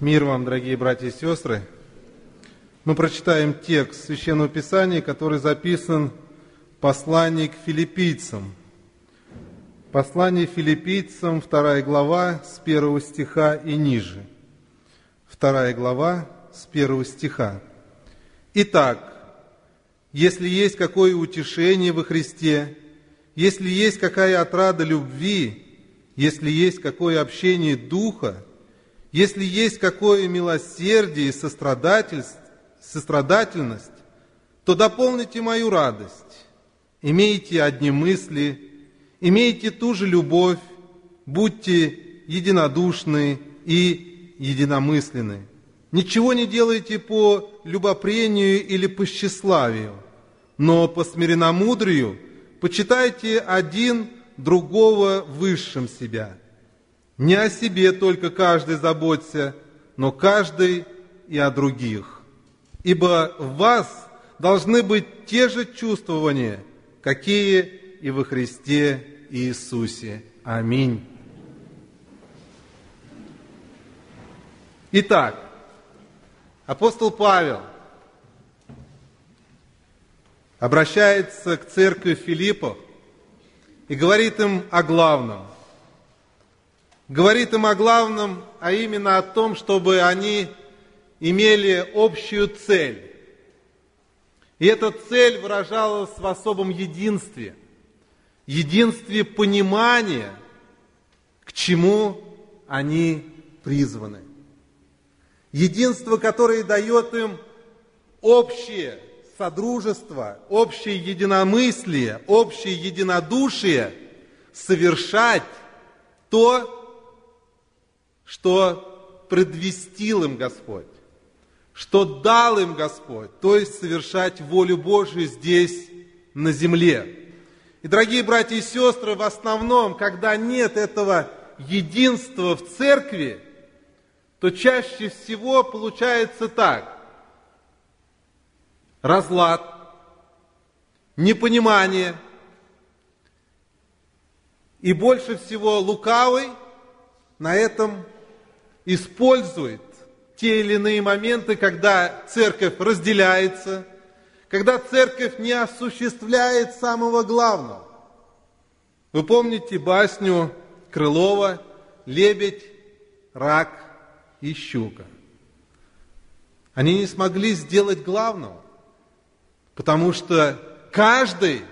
Мир вам, дорогие братья и сестры! Мы прочитаем текст Священного Писания, который записан в послании к филиппийцам. Послание филиппийцам, 2 глава, с 1 стиха и ниже. 2 глава, с 1 стиха. «Итак, если есть какое утешение во Христе, если есть какая отрада любви, если есть какое общение Духа, если есть какое милосердие и сострадательность, то дополните мою радость. Имейте одни мысли, имейте ту же любовь, будьте единодушны и единомысленны. Ничего не делайте по любопрению или по тщеславию, но по смиренномудрию почитайте один другого высшим себя. Не о себе только каждый заботься, но каждый и о других. Ибо в вас должны быть те же чувствования, какие и во Христе Иисусе. Аминь». Итак, апостол Павел обращается к церкви Филиппов и говорит им о главном. Говорит им о главном, а именно о том, чтобы они имели общую цель. И эта цель выражалась в особом единстве. Единстве понимания, к чему они призваны. Единство, которое дает им общее содружество, общее единомыслие, общее единодушие, совершать то, что предвестил им Господь, что дал им Господь, то есть совершать волю Божию здесь, на земле. И, дорогие братья и сестры, в основном, когда нет этого единства в церкви, то чаще всего получается так: разлад, непонимание, и больше всего лукавый на этом использует те или иные моменты, когда церковь разделяется, когда церковь не осуществляет самого главного. Вы помните басню Крылова «Лебедь, рак и щука»? Они не смогли сделать главного, потому что каждый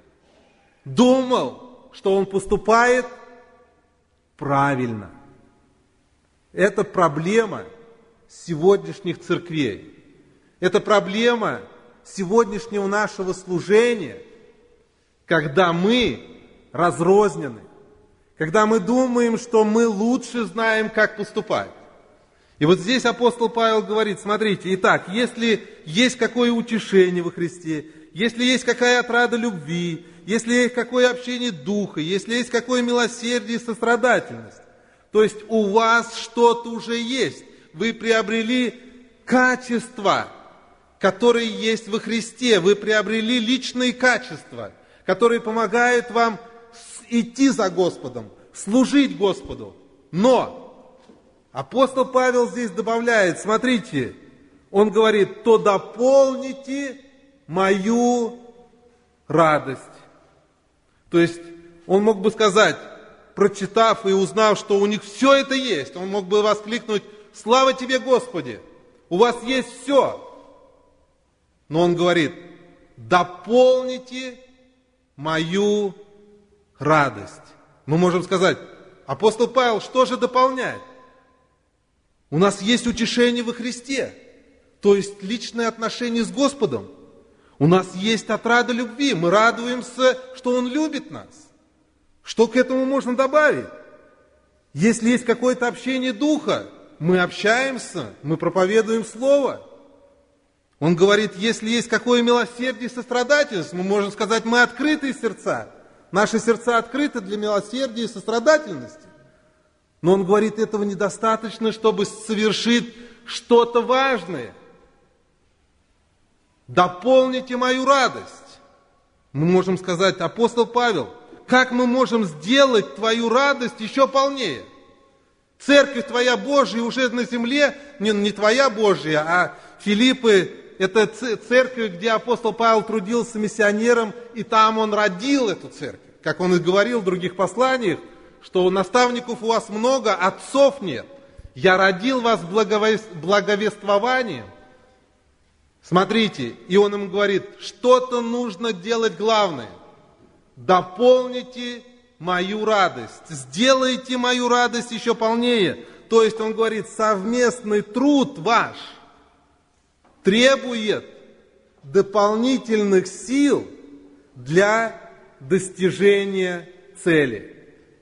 думал, что он поступает правильно. Это проблема сегодняшних церквей. Это проблема сегодняшнего нашего служения, когда мы разрознены, когда мы думаем, что мы лучше знаем, как поступать. И вот здесь апостол Павел говорит: смотрите, итак, если есть какое утешение во Христе, если есть какая отрада любви, если есть какое общение Духа, если есть какое милосердие и сострадательность, то есть у вас что-то уже есть. Вы приобрели качества, которые есть во Христе. Вы приобрели личные качества, которые помогают вам идти за Господом, служить Господу. Но апостол Павел здесь добавляет, смотрите, он говорит: то дополните мою радость. То есть он мог бы сказать, прочитав и узнав, что у них все это есть, он мог бы воскликнуть: слава тебе, Господи, у вас есть все. Но он говорит: дополните мою радость. Мы можем сказать: апостол Павел, что же дополняет? У нас есть утешение во Христе, то есть личные отношения с Господом. У нас есть отрада любви, мы радуемся, что Он любит нас. Что к этому можно добавить? Если есть какое-то общение Духа, мы общаемся, мы проповедуем Слово. Он говорит, если есть какое милосердие и сострадательность, мы можем сказать, мы открытые сердца. Наши сердца открыты для милосердия и сострадательности. Но он говорит, этого недостаточно, чтобы совершить что-то важное. Дополните мою радость. Мы можем сказать, апостол Павел, как мы можем сделать твою радость еще полнее? Церковь твоя Божья уже на земле, не твоя Божья, а Филиппы – это церковь, где апостол Павел трудился миссионером, и там он родил эту церковь. Как он и говорил в других посланиях, что наставников у вас много, отцов нет. Я родил вас благовествованием. Смотрите, и он им говорит, что-то нужно делать главное. Дополните мою радость, сделайте мою радость еще полнее. То есть он говорит, совместный труд ваш требует дополнительных сил для достижения цели.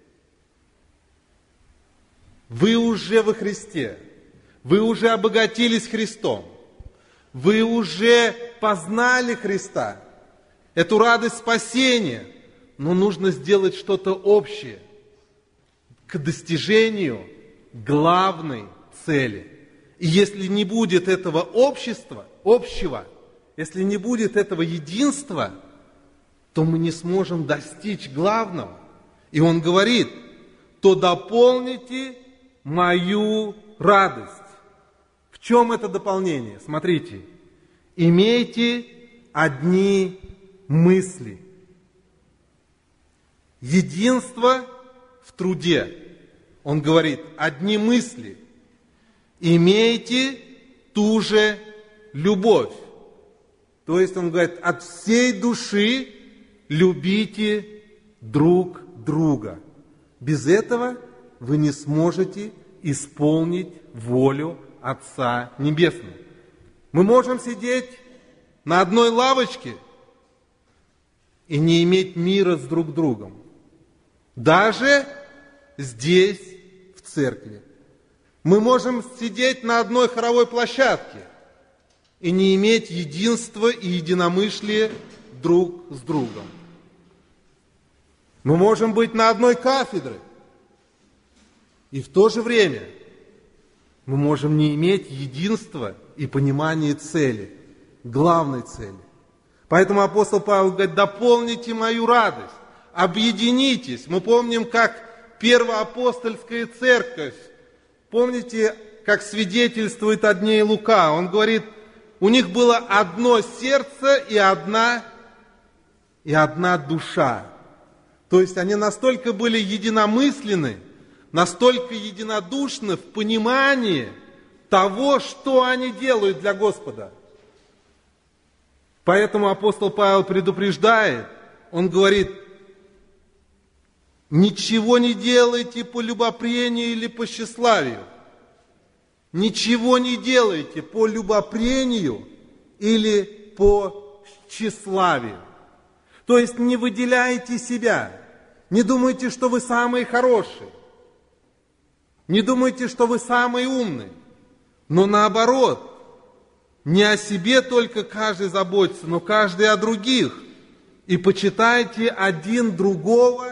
Вы уже во Христе, вы уже обогатились Христом, вы уже познали Христа, эту радость спасения, но нужно сделать что-то общее к достижению главной цели. И если не будет этого общего, если не будет этого единства, то мы не сможем достичь главного. И он говорит, то дополните мою радость. В чем это дополнение? Смотрите, имейте одни мысли. Единство в труде. Он говорит, одни мысли. Имейте ту же любовь. То есть он говорит, от всей души любите друг друга. Без этого вы не сможете исполнить волю Отца Небесного. Мы можем сидеть на одной лавочке и не иметь мира с друг другом. Даже здесь, в церкви. Мы можем сидеть на одной хоровой площадке и не иметь единства и единомыслия друг с другом. Мы можем быть на одной кафедре, и в то же время мы можем не иметь единства и понимания цели, главной цели. Поэтому апостол Павел говорит, дополните мою радость, объединитесь. Мы помним, как первоапостольская церковь, помните, как свидетельствует о дне Лука, он говорит, у них было одно сердце и одна душа. То есть они настолько были единомысленны, настолько единодушны в понимании того, что они делают для Господа. Поэтому апостол Павел предупреждает, он говорит, ничего не делайте по любопрению или по тщеславию. Ничего не делайте по любопрению или по тщеславию. То есть не выделяйте себя. Не думайте, что вы самые хорошие. Не думайте, что вы самые умные. Но наоборот, не о себе только каждый заботится, но каждый о других. И почитайте один другого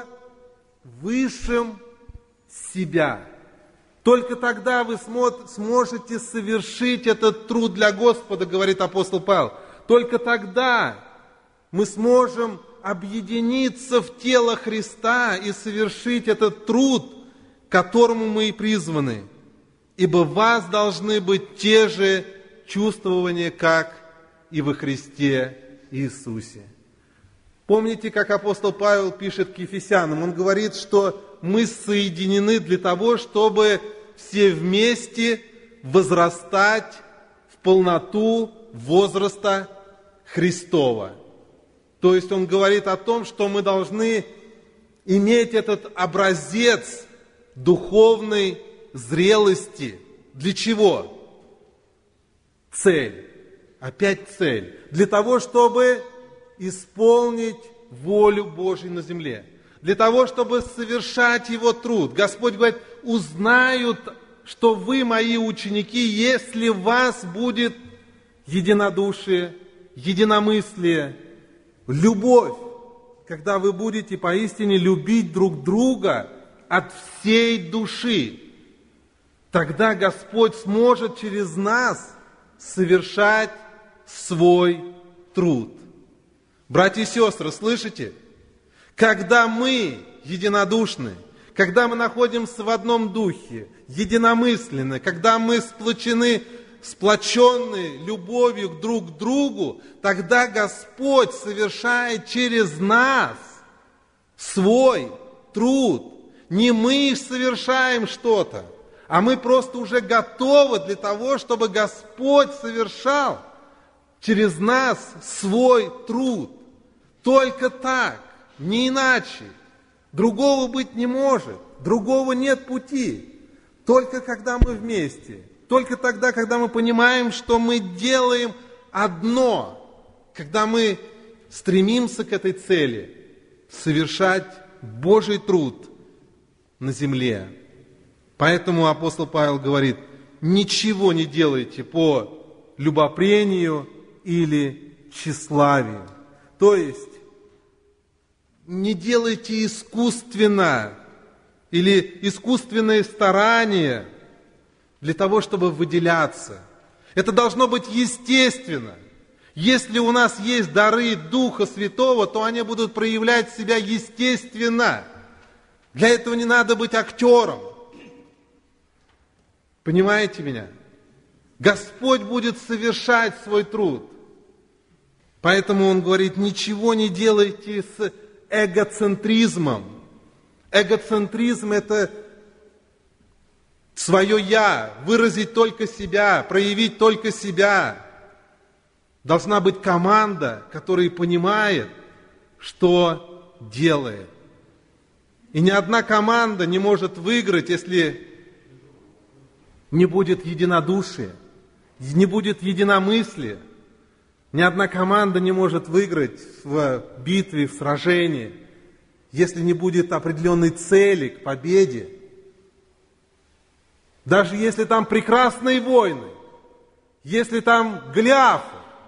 высшим себя. Только тогда вы сможете совершить этот труд для Господа, говорит апостол Павел. Только тогда мы сможем объединиться в тело Христа и совершить этот труд, к которому мы и призваны. Ибо в вас должны быть те же чувствования, как и во Христе Иисусе. Помните, как апостол Павел пишет к Ефесянам? Он говорит, что мы соединены для того, чтобы все вместе возрастать в полноту возраста Христова. То есть он говорит о том, что мы должны иметь этот образец духовной зрелости. Для чего? Цель. Опять цель. Для того, чтобы исполнить волю Божью на земле. Для того, чтобы совершать Его труд. Господь говорит, узнают, что вы мои ученики, если в вас будет единодушие, единомыслие, любовь, когда вы будете поистине любить друг друга от всей души. Тогда Господь сможет через нас совершать свой труд. Братья и сестры, слышите? Когда мы единодушны, когда мы находимся в одном духе, единомысленно, когда мы сплочены, сплоченны любовью друг к другу, тогда Господь совершает через нас свой труд. Не мы совершаем что-то, а мы просто уже готовы для того, чтобы Господь совершал через нас свой труд. Только так, не иначе. Другого быть не может, другого нет пути. Только когда мы вместе, только тогда, когда мы понимаем, что мы делаем одно, когда мы стремимся к этой цели, совершать Божий труд на земле. Поэтому апостол Павел говорит, ничего не делайте по любопрению или тщеславию. То есть, не делайте искусственно или искусственные старания для того, чтобы выделяться. Это должно быть естественно. Если у нас есть дары Духа Святого, то они будут проявлять себя естественно. Для этого не надо быть актером. Понимаете меня? Господь будет совершать свой труд. Поэтому Он говорит, ничего не делайте с эгоцентризмом. Эгоцентризм – это свое «я», выразить только себя, проявить только себя. Должна быть команда, которая понимает, что делает. И ни одна команда не может выиграть, если не будет единодушия, не будет единомыслия. Ни одна команда не может выиграть в битве, в сражении, если не будет определенной цели к победе. Даже если там прекрасные войны, если там Голиафы,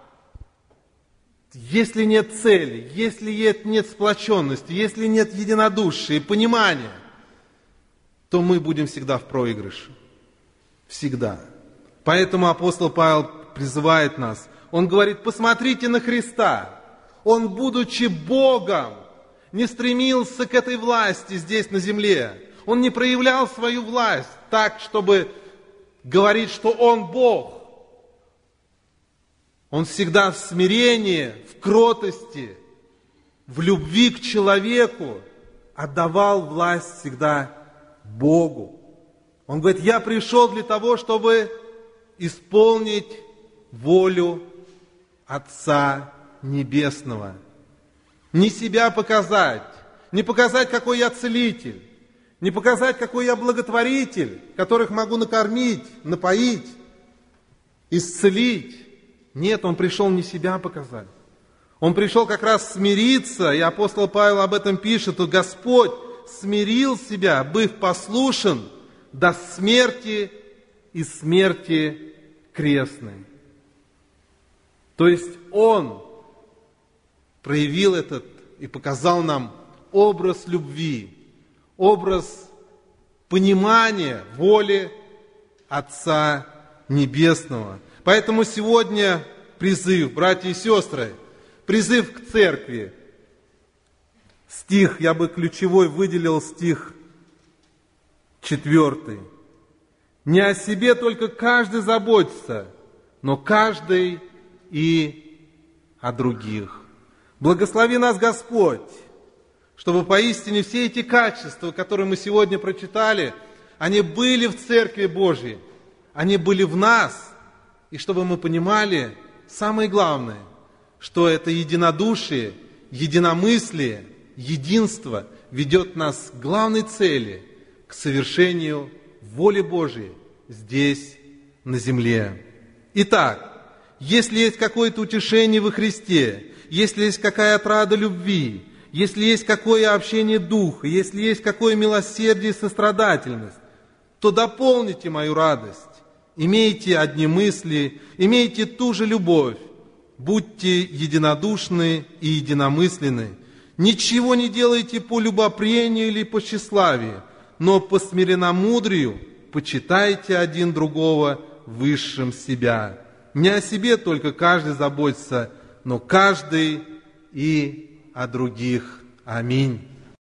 если нет цели, если нет сплоченности, если нет единодушия и понимания, то мы будем всегда в проигрыше. Всегда. Поэтому апостол Павел призывает нас. Он говорит, посмотрите на Христа. Он, будучи Богом, не стремился к этой власти здесь на земле. Он не проявлял свою власть так, чтобы говорить, что Он Бог. Он всегда в смирении, в кротости, в любви к человеку отдавал власть всегда Богу. Он говорит, я пришел для того, чтобы исполнить волю Отца Небесного. Не себя показать, не показать, какой я целитель, не показать, какой я благотворитель, которых могу накормить, напоить, исцелить. Нет, Он пришел не себя показать. Он пришел как раз смириться, и апостол Павел об этом пишет, что Господь смирил себя, быв послушен до смерти и смерти крестной. То есть Он проявил этот и показал нам образ любви, образ понимания воли Отца Небесного. Поэтому сегодня призыв, братья и сестры, призыв к церкви. Стих, я бы ключевой выделил стих 4. Не о себе только каждый заботится, но каждый и о других. Благослови нас Господь, чтобы поистине все эти качества, которые мы сегодня прочитали, они были в Церкви Божьей, они были в нас, и чтобы мы понимали самое главное, что это единодушие, единомыслие, единство ведет нас к главной цели, к совершению воли Божьей здесь, на земле. Итак, если есть какое-то утешение во Христе, если есть какая отрада любви, если есть какое общение Духа, если есть какое милосердие и сострадательность, то дополните мою радость. Имейте одни мысли, имейте ту же любовь, будьте единодушны и единомысленны. Ничего не делайте по любопрению или по тщеславию, но по смиренномудрию почитайте один другого высшим себя. Не о себе только каждый заботится, но каждый и о других. Аминь.